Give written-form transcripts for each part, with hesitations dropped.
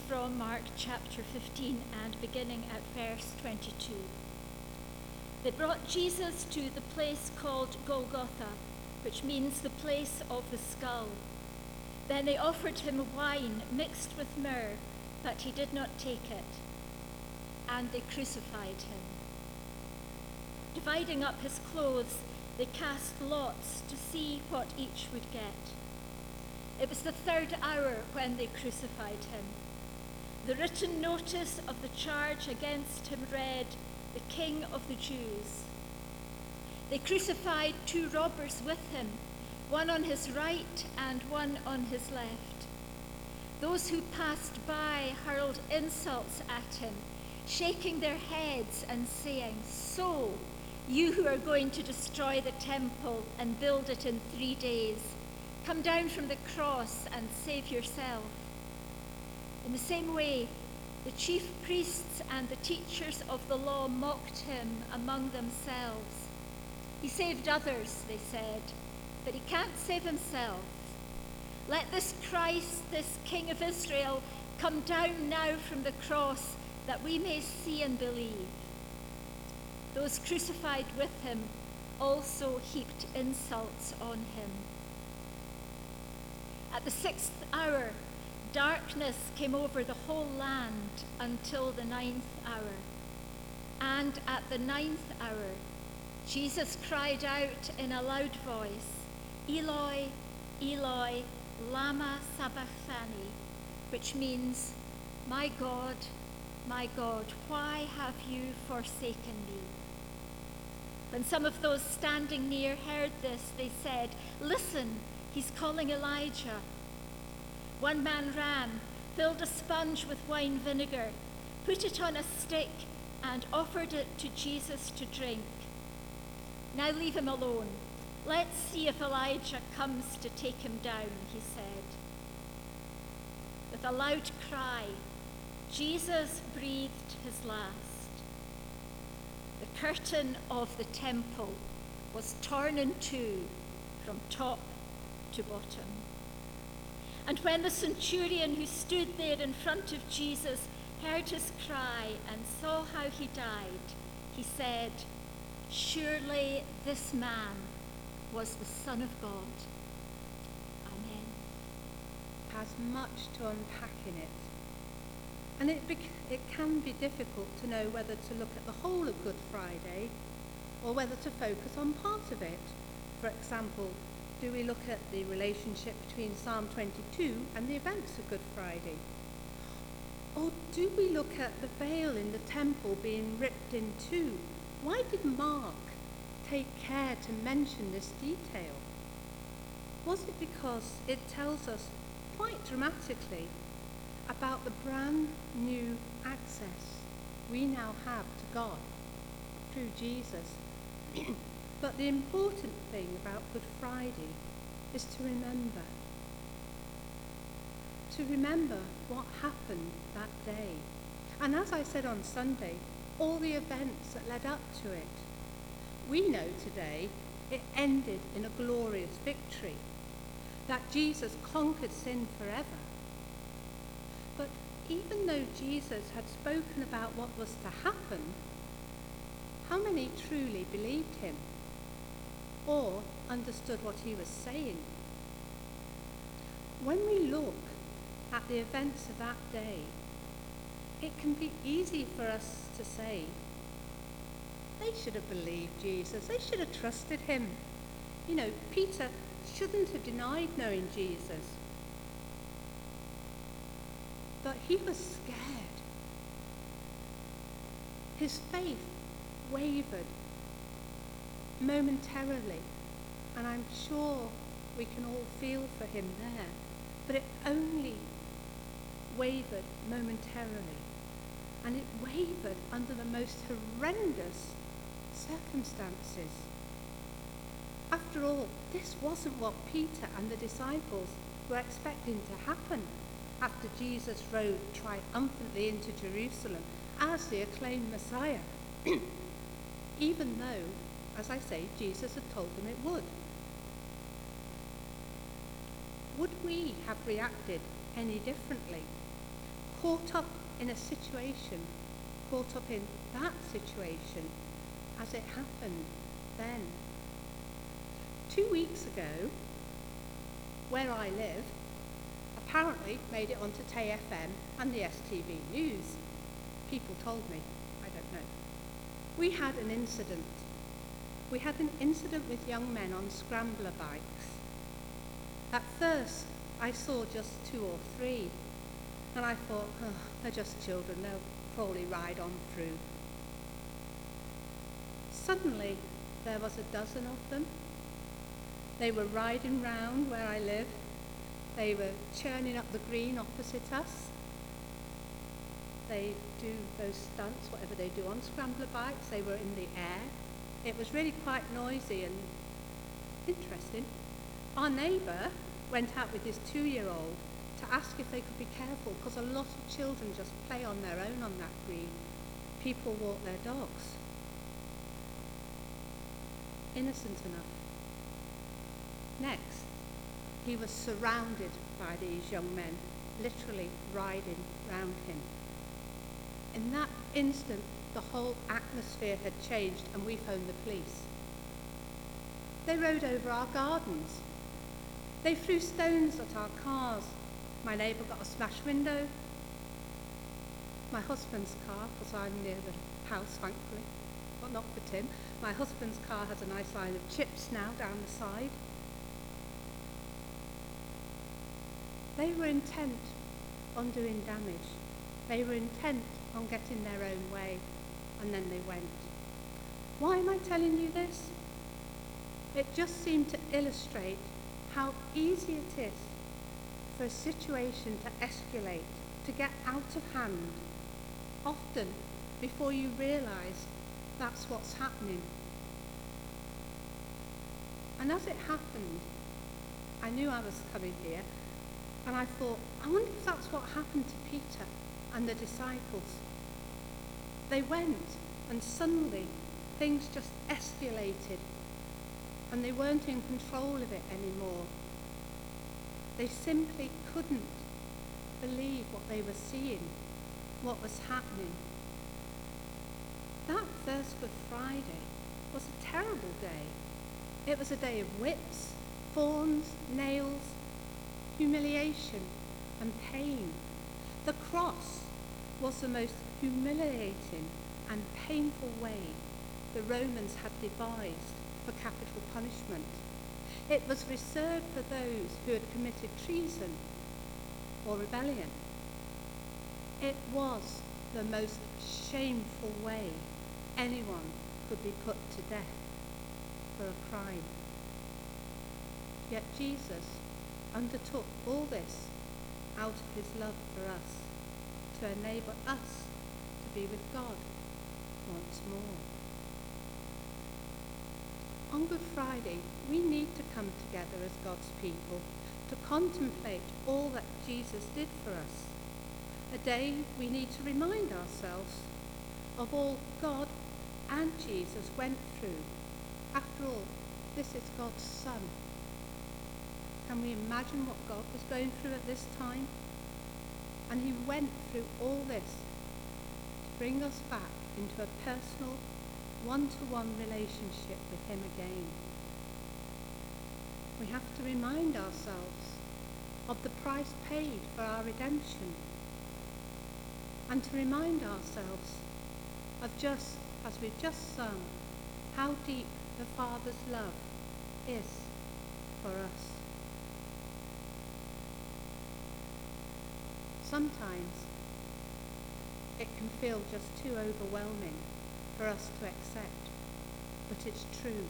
from Mark chapter 15 and beginning at verse 22. They brought Jesus to the place called Golgotha, which means the place of the skull. Then they offered him wine mixed with myrrh, but he did not take it. And they crucified him. Dividing up his clothes, they cast lots to see what each would get. It was the third hour when they crucified him. The written notice of the charge against him read, "The King of the Jews." They crucified 2 robbers with him, one on his right and one on his left. Those who passed by hurled insults at him, shaking their heads and saying, "So, you who are going to destroy the temple and build it in 3 days, come down from the cross and save yourself." In the same way, the chief priests and the teachers of the law mocked him among themselves. "He saved others," they said, "but he can't save himself. Let this Christ, this King of Israel, come down now from the cross that we may see and believe." Those crucified with him also heaped insults on him. At the 6th hour, darkness came over the whole land until the 9th hour. And at the 9th hour, Jesus cried out in a loud voice, "Eloi, Eloi, lama sabachthani," which means, my God, why have you forsaken me?" When some of those standing near heard this, they said, "Listen, he's calling Elijah." One man ran, filled a sponge with wine vinegar, put it on a stick, and offered it to Jesus to drink. "Now leave him alone. Let's see if Elijah comes to take him down," he said. With a loud cry, Jesus breathed his last. The curtain of the temple was torn in two from top to bottom. And when the centurion who stood there in front of Jesus heard his cry and saw how he died, he said, "Surely this man was the Son of God." Amen. Has much to unpack in it. And it can be difficult to know whether to look at the whole of Good Friday or whether to focus on part of it. For example, do we look at the relationship between Psalm 22 and the events of Good Friday? Or do we look at the veil in the temple being ripped in two? Why did Mark take care to mention this detail? Was it because it tells us quite dramatically about the brand new access we now have to God through Jesus? But the important thing about Good Friday is to remember what happened that day. And as I said on Sunday, all the events that led up to it. We know today it ended in a glorious victory, that Jesus conquered sin forever. But even though Jesus had spoken about what was to happen, how many truly believed him or understood what he was saying? When we look at the events of that day, it can be easy for us to say, they should have believed Jesus, they should have trusted him. You know, Peter shouldn't have denied knowing Jesus. But he was scared. His faith wavered momentarily, and I'm sure we can all feel for him there, but it only wavered momentarily, and it wavered under the most horrendous circumstances. After all, this wasn't what Peter and the disciples were expecting to happen after Jesus rode triumphantly into Jerusalem as the acclaimed Messiah, even though, as I say, Jesus had told them it would. Would we have reacted any differently? Of caught up in a situation, caught up in that situation as it happened then. 2 weeks ago, where I live, apparently made it onto TFM and the STV News. People told me, I don't know. We had an incident. We had an incident with young men on scrambler bikes. At first, I saw just 2 or 3, and I thought, oh, they're just children, they'll probably ride on through. Suddenly, there was a dozen of them. They were riding round where I live. They were churning up the green opposite us. They do those stunts, whatever they do on scrambler bikes. They were in the air. It was really quite noisy and interesting. Our neighbour went out with his 2-year-old to ask if they could be careful, because a lot of children just play on their own on that green. People walk their dogs. Innocent enough. Next, he was surrounded by these young men, literally riding round him. In that instant, the whole atmosphere had changed, and we phoned the police. They rode over our gardens. They threw stones at our cars. My neighbour got a smashed window. My husband's car, because I'm near the house, thankfully, but not for Tim. My husband's car has a nice line of chips now down the side. They were intent on doing damage. They were intent on getting their own way, and then they went. Why am I telling you this? It just seemed to illustrate how easy it is for a situation to escalate, to get out of hand, often before you realise that's what's happening. And as it happened, I knew I was coming here, and I thought, I wonder if that's what happened to Peter and the disciples. They went, and suddenly things just escalated, and they weren't in control of it anymore. They simply couldn't believe what they were seeing, what was happening. That first Good Friday was a terrible day. It was a day of whips, thorns, nails, humiliation and pain. The cross was the most humiliating and painful way the Romans had devised for capital punishment. It was reserved for those who had committed treason or rebellion. It was the most shameful way anyone could be put to death for a crime. Yet Jesus undertook all this out of his love for us, to enable us to be with God once more. On Good Friday, we need to come together as God's people to contemplate all that Jesus did for us. A day we need to remind ourselves of all God and Jesus went through. After all, this is God's Son. Can we imagine what God was going through at this time? And he went through all this to bring us back into a personal, one-to-one relationship with him again. We have to remind ourselves of the price paid for our redemption, and to remind ourselves of, just as we've just sung, how deep the Father's love is for us. Sometimes it can feel just too overwhelming for us to accept, but it's true.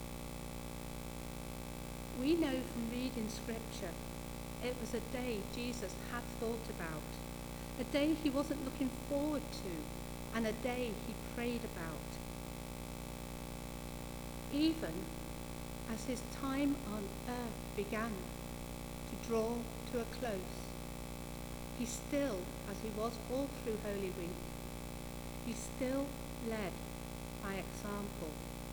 We know from reading Scripture it was a day Jesus had thought about, a day he wasn't looking forward to, and a day he prayed about. Even as his time on earth began to draw to a close, he still, as he was all through Holy Week, he still led by example.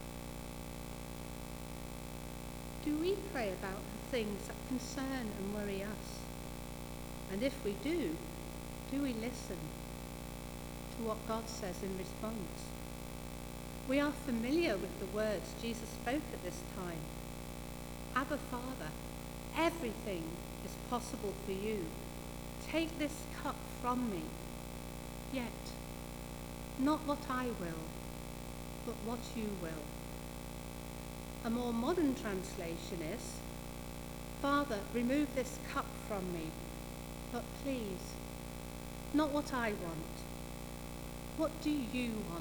Do we pray about the things that concern and worry us? And if we do, do we listen to what God says in response? We are familiar with the words Jesus spoke at this time. Abba, Father, everything is possible for you. Take this cup from me. Yet, not what I will, but what you will. A more modern translation is, Father, remove this cup from me, but please, not what I want. What do you want?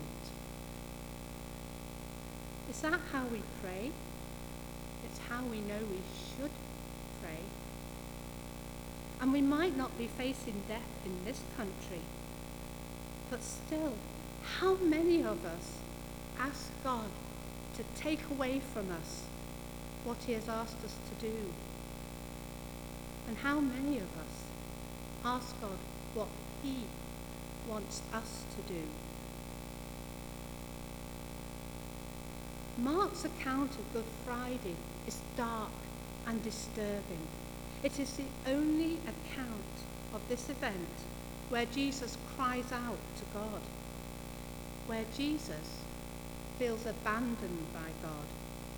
Is that how we pray? It's how we know we should pray. And we might not be facing death in this country, but still, how many of us ask God to take away from us what he has asked us to do? And how many of us ask God what he wants us to do? Mark's account of Good Friday is dark and disturbing. It is the only account of this event where Jesus cries out to God, where Jesus feels abandoned by God.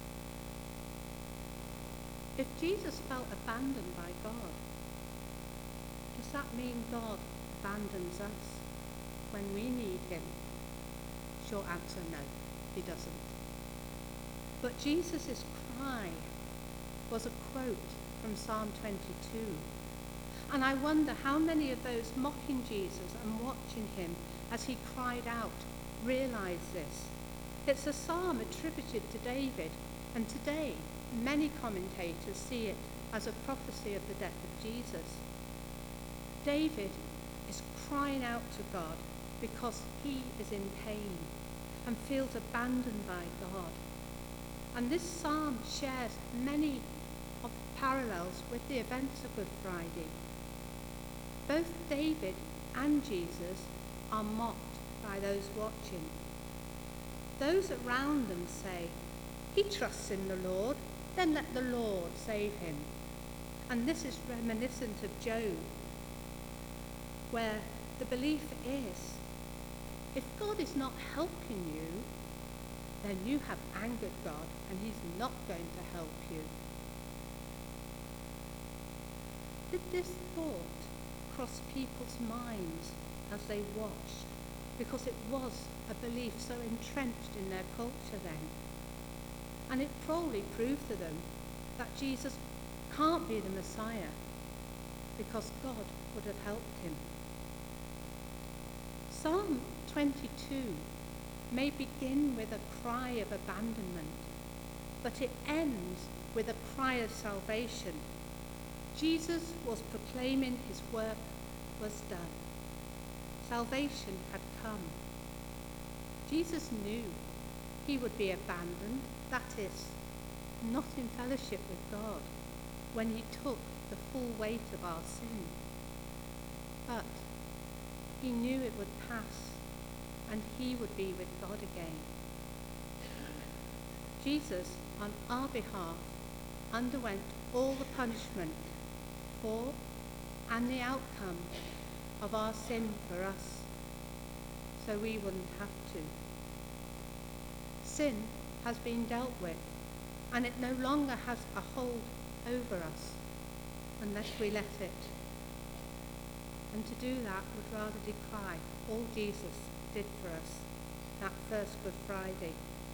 If Jesus felt abandoned by God, does that mean God abandons us when we need him? Short answer, no, he doesn't. But Jesus' cry was a quote from Psalm 22. And I wonder how many of those mocking Jesus and watching him as he cried out realize this. It's a psalm attributed to David, and today many commentators see it as a prophecy of the death of Jesus. David is crying out to God because he is in pain and feels abandoned by God. And this psalm shares many of the parallels with the events of Good Friday. Both David and Jesus are mocked by those watching. Those around them say, he trusts in the Lord, then let the Lord save him. And this is reminiscent of Job, where the belief is, if God is not helping you, then you have angered God and he's not going to help you. Did this thought cross people's minds as they watched? Because it was a belief so entrenched in their culture then. And it probably proved to them that Jesus can't be the Messiah because God would have helped him. Psalm 22 may begin with a cry of abandonment, but it ends with a cry of salvation. Jesus was proclaiming his work was done. Salvation had come. Jesus knew he would be abandoned, that is, not in fellowship with God, when he took the full weight of our sin. But he knew it would pass, and he would be with God again. Jesus, on our behalf, underwent all the punishment for and the outcome of our sin for us, so we wouldn't have to. Sin has been dealt with, and it no longer has a hold over us unless we let it. And to do that would rather decry all Jesus did for us that first Good Friday.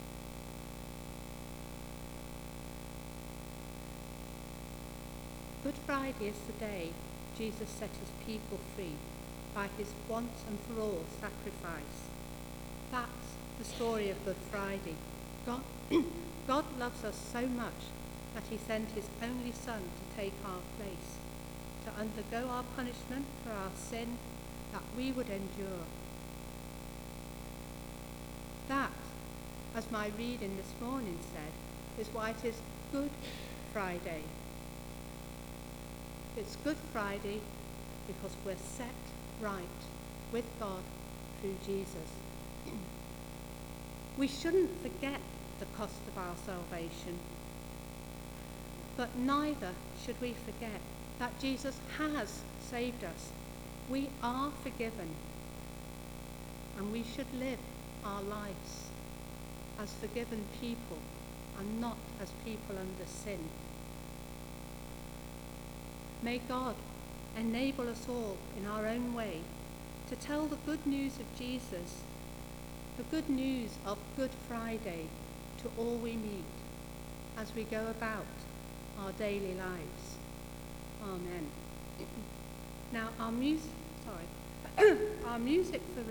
Good Friday is the day Jesus set his people free by his once and for all sacrifice. That's the story of Good Friday. God loves us so much that he sent his only Son to take our place, to undergo our punishment for our sin, that we would endure. That, as my reading this morning said, is why it is Good Friday. It's Good Friday because we're set right with God through Jesus. We shouldn't forget the cost of our salvation, but neither should we forget that Jesus has saved us We are forgiven, and we should live our lives as forgiven people and not as people under sin. May God enable us all in our own way to tell the good news of Jesus, the good news of Good Friday, to all we meet as we go about our daily lives. Amen. Now our music for